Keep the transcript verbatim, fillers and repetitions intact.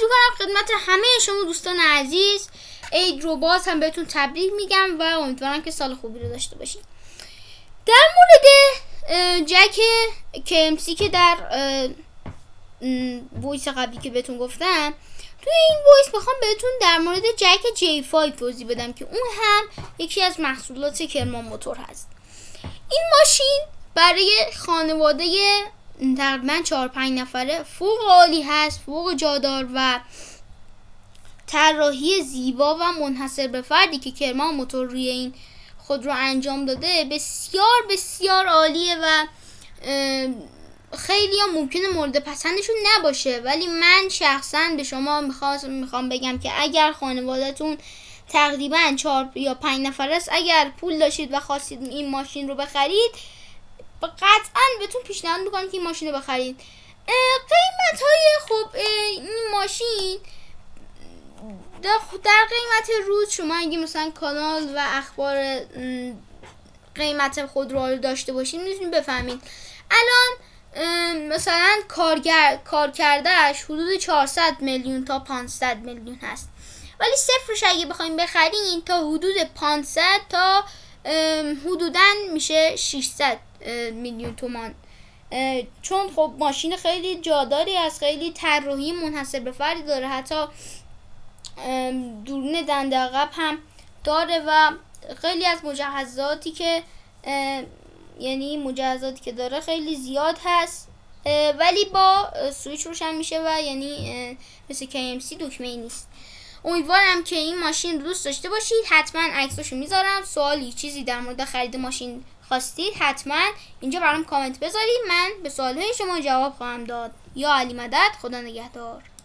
کنم خدمت همه شما دوستان عزیز. عید رو باز هم بهتون تبریک میگم و امیدوارم که سال خوبی رو داشته باشید. در مورد جک کیمسی که در وایس قبلی که بهتون گفتم، توی این وایس میخوام بهتون در مورد جک جی پنج توضیح بدم که اون هم یکی از محصولات کرمان موتور هست. این ماشین برای خانواده تقریبا چهار پنج نفره فوق عالی هست، فوق جادار و طراحی زیبا و منحصر به فردی که کرمان موتور روی این خودرو انجام داده بسیار بسیار عالیه و خیلی ها ممکنه مورد پسندشون نباشه، ولی من شخصا به شما میخوام میخوام بگم که اگر خانواده‌تون تقریبا چهار یا پنج نفر است، اگر پول داشتید و خواستید این ماشین رو بخرید، قطعا بهتون پیشنهاد میکنم که این ماشین رو بخرید. قیمت های خب این ماشین در قیمت روز شما اگه مثلا کانال و اخبار قیمت خودرو رو داشته باشید میتونید بفهمید. الان مثلا کارگر کار کردهش حدود چهارصد میلیون تا پانصد میلیون هست، ولی صفرش اگه بخوایم بخرین تا حدود پانصد تا حدوداً میشه ششصد میلیون تومان، چون خب ماشین خیلی جاداری است، خیلی طراحی منحصر به فردی داره، حتی دوربین دنده عقب هم داره و خیلی از مجهزاتی که یعنی مجهزاتی که داره خیلی زیاد هست، ولی با سویچ روشن میشه و یعنی مثل کی ام سی دکمه ای نیست. امیدوارم که این ماشین دوست داشته باشید. حتما عکساشو میذارم. سوالی چیزی در مورد خرید ماشین خواستید حتما اینجا برام کامنت بذارید، من به سوالهای شما جواب خواهم داد. یا علی مدد، خدا نگهدار.